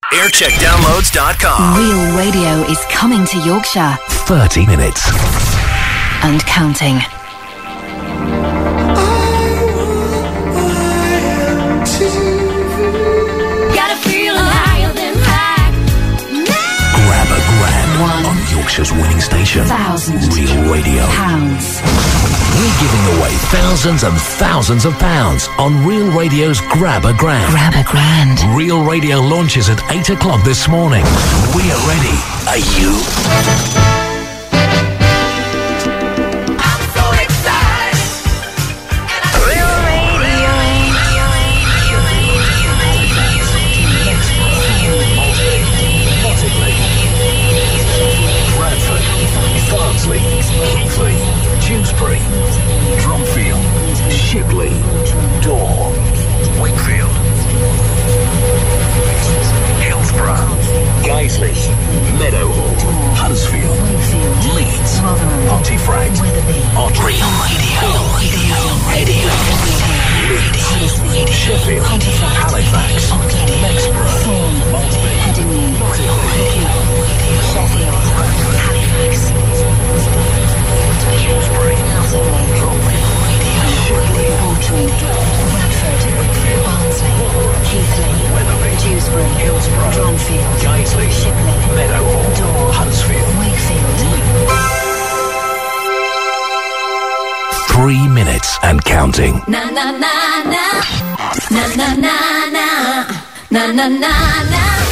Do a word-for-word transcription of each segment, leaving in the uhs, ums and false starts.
aircheck downloads dot com. Real Radio is coming to Yorkshire. thirty minutes. And counting. Got a feeling higher than high. Grab a grand One. on Yorkshire's winning station. Thousand. Real Radio. Pounds. We're giving away thousands and thousands of pounds on Real Radio's Grab a Grand. Grab a grand. Real Radio launches at eight o'clock this morning. We are ready. Are you? I'm so excited. Real Radio. Bradford, Barnsley, Keighley, Dewsbury, Drumfield, Shipley, Dore, Wakefield, Hillsborough, Guiseley, Meadowhall, Huddersfield, Leeds, Pontefract, Otley, Real Radio, Radio, Leeds, Sheffield, Halifax, Mexborough, Maltby, Nottingham, Dewsbury, Shipley, Bradford, Barnsley, Keighley, Wetherby, Dewsbury, Hillsborough, Drumfield, Guiseley, Shipley, Meadowhall, Dore, Huddersfield, Wakefield. Three minutes and counting. Na na na na. Na na na na. Na na na na.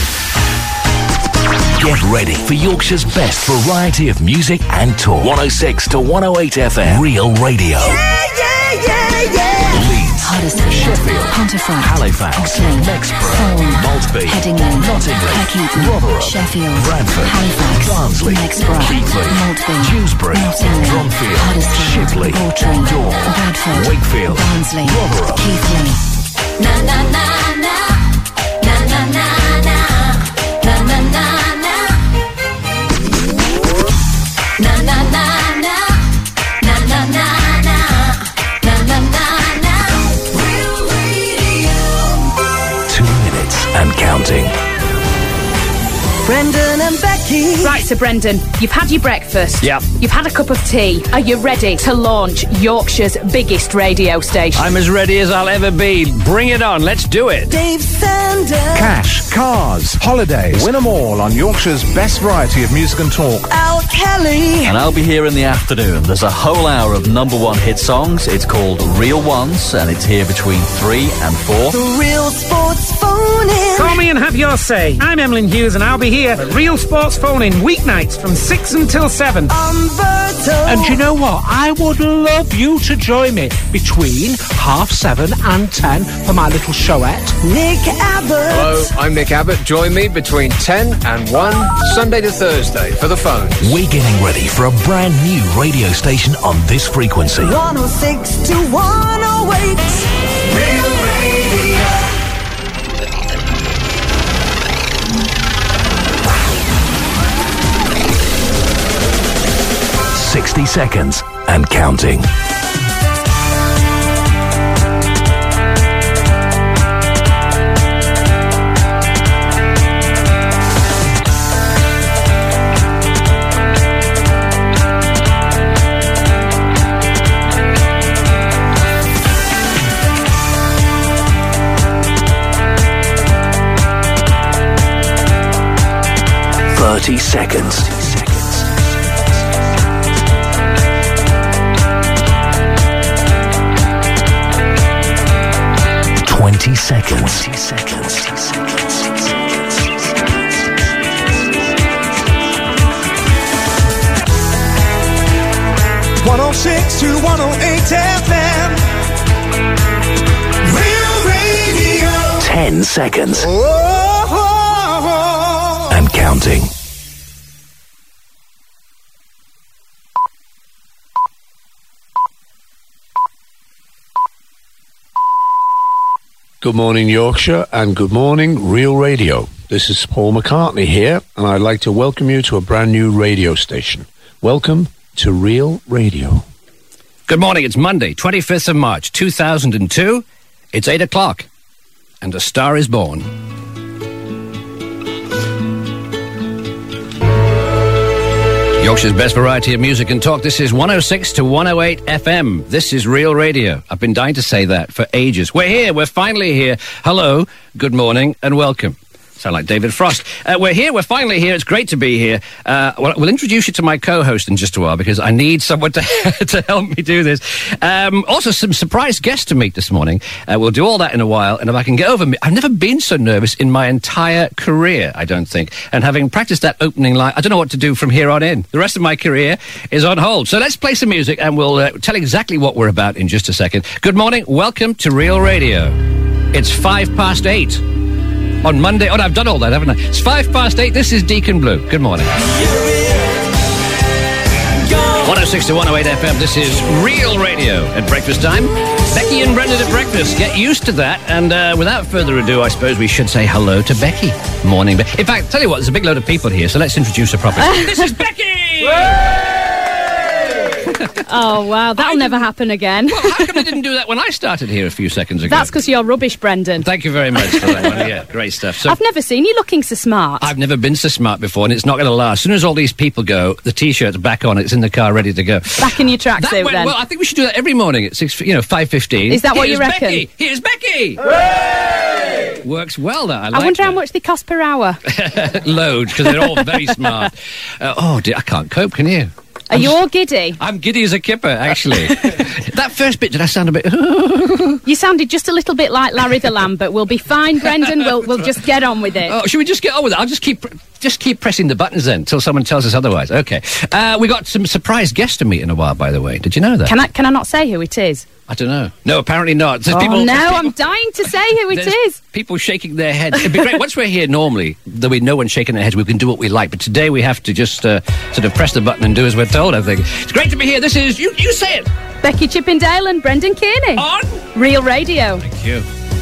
Get ready for Yorkshire's best variety of music and talk. one oh six to one oh eight F M. Real Radio. Yeah, yeah, yeah, yeah. Leeds, Huddersfield, Sheffield, Pontefract, Halifax, Otley, Mexborough, Thorn, Maltby, Headingley, Nottingham, Heckington, Rotherham, Sheffield, Bradford, Halifax, Barnsley, Mexborough, Keighley, Maltby, Dewsbury, Nottingham, Drumfield, Huddersfield, Shipley, Bawtry, Dore, Bradford, Wakefield, Barnsley, Rotherham. Keighley. Na na na na. Na na na na. Na na na na. Na na na na. Na na na na. Na na na na. Real Radio. Two minutes and counting. Brendan and Becky. Right, so Brendan, you've had your breakfast. Yep. You've had a cup of tea. Are you ready to launch Yorkshire's biggest radio station? I'm as ready as I'll ever be. Bring it on. Let's do it. Dave Sanders. Cash, cars, holidays. Win them all on Yorkshire's best variety of music and talk. Al Kelly. And I'll be here in the afternoon. There's a whole hour of number one hit songs. It's called Real Ones, and it's here between three and four. The Real Sports Phone In. Call me and have your say. I'm Emlyn Hughes and I'll be here at Real Sports Phone In weeknights from six until seven. Umberto. And you know what? I would love you to join me between half seven and ten for my little showette. Nick Abbott. Hello, I'm Nick Abbott. Join me between ten and one, Sunday to Thursday, for the phones. We're getting ready for a brand new radio station on this frequency. one oh six to one oh eight. Real Radio. sixty seconds and counting. thirty seconds. twenty seconds. twenty seconds. one oh six to one oh eight F M. Real Radio. ten seconds. Oh, oh, oh. And counting. Good morning, Yorkshire, and good morning, Real Radio. This is Paul McCartney here, and I'd like to welcome you to a brand new radio station. Welcome to Real Radio. Good morning. It's Monday, twenty-fifth of March, two thousand two. It's eight o'clock, and a star is born. Yorkshire's best variety of music and talk. This is one oh six to one oh eight F M. This is Real Radio. I've been dying to say that for ages. We're here. We're finally here. Hello, good morning, and welcome. Sound like David Frost. Uh, we're here. We're finally here. It's great to be here. Uh, well, we'll introduce you to my co-host in just a while because I need someone to to help me do this. Um, also, some surprise guests to meet this morning. Uh, we'll do all that in a while. And if I can get over me, I've never been so nervous in my entire career, I don't think. And having practiced that opening line, I don't know what to do from here on in. The rest of my career is on hold. So let's play some music and we'll uh, tell exactly what we're about in just a second. Good morning. Welcome to Real Radio. It's five past eight. On Monday, oh, no, I've done all that, haven't I? It's five past eight. This is Deacon Blue. Good morning. one oh six to one oh eight F M. This is Real Radio at breakfast time. Becky and Brendan at breakfast. Get used to that. And uh, without further ado, I suppose we should say hello to Becky. Morning, Becky. In fact, tell you what, there's a big load of people here, so let's introduce her properly. This is Becky! Oh, wow, that'll I never happen again. Well, how come I didn't do that when I started here a few seconds ago? That's because you're rubbish, Brendan. Thank you very much for that one. Yeah, great stuff. So, I've never seen you looking so smart. I've never been so smart before, and it's not going to last. As soon as all these people go, the T-shirt's back on, it's in the car ready to go. Back in your tracksuit, went, then. Well, I think we should do that every morning at six, you know, five fifteen. Is that what Here's you reckon? Becky. Here's Becky! Hooray! Works well, that. I, like I wonder that. how much they cost per hour. Loads, because they're all very smart. Uh, oh, dear, I can't cope, can you? Are you all giddy? I'm giddy as a kipper, actually. That first bit, did I sound a bit... You sounded just a little bit like Larry the Lamb, but we'll be fine, Brendan. We'll we'll just get on with it. Oh, should we just get on with it? I'll just keep just keep pressing the buttons then until someone tells us otherwise. Okay. Uh, we got some surprise guests to meet in a while, by the way. Did you know that? Can I can I not say who it is? I don't know. No, apparently not. There's oh, people, no, there's people, I'm dying to say who it is. People shaking their heads. It'd be great. Once we're here, normally, there'll be no one shaking their heads. We can do what we like. But today we have to just uh, sort of press the button and do as we're told, I think. It's great to be here. This is... You, you say it. Becky Chippendale and Brendan Kearney. On Real Radio. Thank you.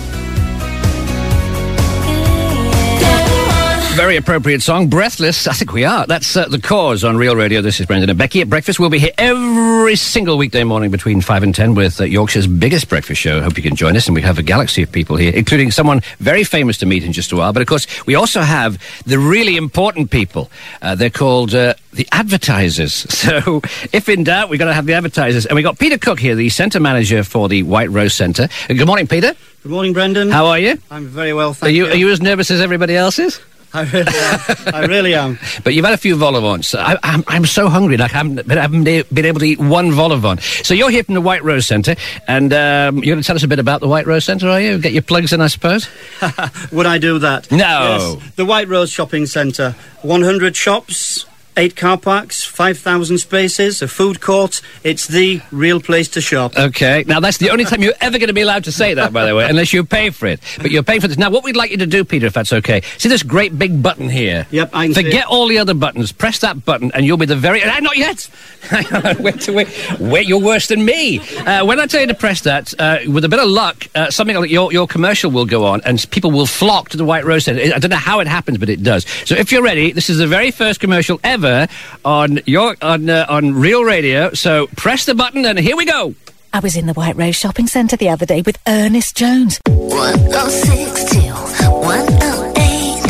Very appropriate song, Breathless. I think we are. That's uh, The Cause on Real Radio. This is Brendan and Becky at breakfast. We'll be here every single weekday morning between five and ten with uh, Yorkshire's biggest breakfast show. Hope you can join us. And we have a galaxy of people here, including someone very famous to meet in just a while. But, of course, we also have the really important people. Uh, they're called uh, the advertisers. So, if in doubt, we've got to have the advertisers. And we got Peter Cook here, the centre manager for the White Rose Centre. Uh, good morning, Peter. Good morning, Brendan. How are you? I'm very well, thank are you. you. Are you as nervous as everybody else is? I really am. I really am. But you've had a few vol au vents. I, I'm, I'm so hungry. Like I haven't, I haven't been able to eat one vol au vent. So you're here from the White Rose Centre, and um, you're going to tell us a bit about the White Rose Centre, are you? Get your plugs in, I suppose. Would I do that? No. Yes. The White Rose Shopping Centre. one hundred shops, eight car parks, five thousand spaces, a food court. It's the real place to shop. Okay. Now, that's the only time you're ever going to be allowed to say that, by the way, unless you pay for it. But you're paying for this. Now, what we'd like you to do, Peter, if that's okay, see this great big button here? Yep, I can Forget see it. all the other buttons. Press that button, and you'll be the very... Uh, not yet! wait, wait, wait, you're worse than me. Uh, when I tell you to press that, uh, with a bit of luck, uh, something like your, your commercial will go on, and people will flock to the White Rose Centre. I don't know how it happens, but it does. So if you're ready, this is the very first commercial ever on your on uh, on Real Radio. So press the button, and here we go. I was in the White Rose Shopping Centre the other day with Ernest Jones. one oh six to one oh eight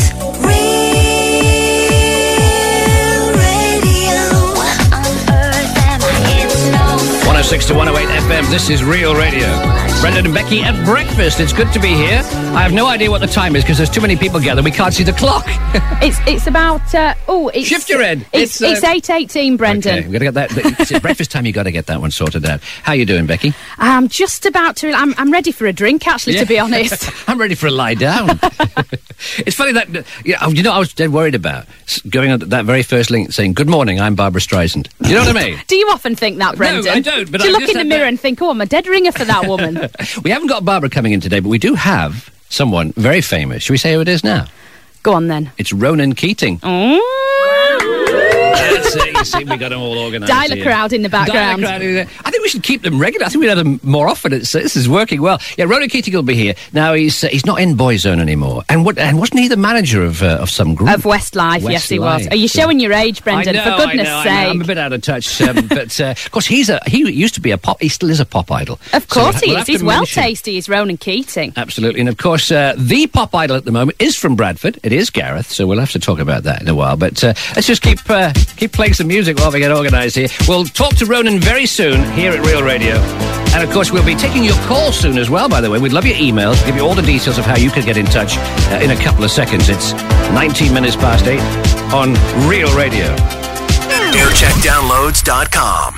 Real Radio. What on earth am I in no one oh six to one oh eight F M. This is Real Radio. Brendan and Becky at breakfast. It's good to be here. I have no idea what the time is because there's too many people gathered. We can't see the clock. it's it's about uh, oh it's shift your head. It's it's, uh, it's eight eighteen, Brendan. Okay, we've got to get that. It's at breakfast time. You got to get that one sorted out. How you doing, Becky? I'm just about to. I'm I'm ready for a drink, actually. Yeah. To be honest, I'm ready for a lie down. It's funny that you know, you know I was dead worried about going on that very first link saying "Good morning, I'm Barbara Streisand." You know what I mean? Do you often think that, Brendan? No, I don't. But do you I look in the mirror that... and think, "Oh, I'm a dead ringer for that woman"? We haven't got Barbara coming in today, but we do have someone very famous. Should we say who it is now? Go on, then. It's Ronan Keating. Mm. That's it. You see, we got them all organised. Dial a crowd in the background. Dial a crowd in the... I think we we should keep them regular. I think we'd have them more often. It's, this is working well. Yeah, Ronan Keating will be here. Now, he's uh, he's not in Boyzone anymore. And what and wasn't he the manager of uh, of some group? Of Westlife, Westlife, yes, he was. Are you showing your age, Brendan? I know, For goodness I know, sake. I know. I'm a bit out of touch. Um, but, uh, of course, he's a, he used to be a pop... He still is a pop idol. Of course so he we'll is. have to He's well mention- tasty. He's Ronan Keating. Absolutely. And, of course, uh, the pop idol at the moment is from Bradford. It is Gareth, so we'll have to talk about that in a while. But uh, let's just keep uh, keep playing some music while we get organised here. We'll talk to Ronan very soon here at Real Radio. And, of course, we'll be taking your call soon as well, by the way. We'd love your emails. We'll give you all the details of how you can get in touch uh, in a couple of seconds. It's nineteen minutes past eight on Real Radio. aircheck downloads dot com.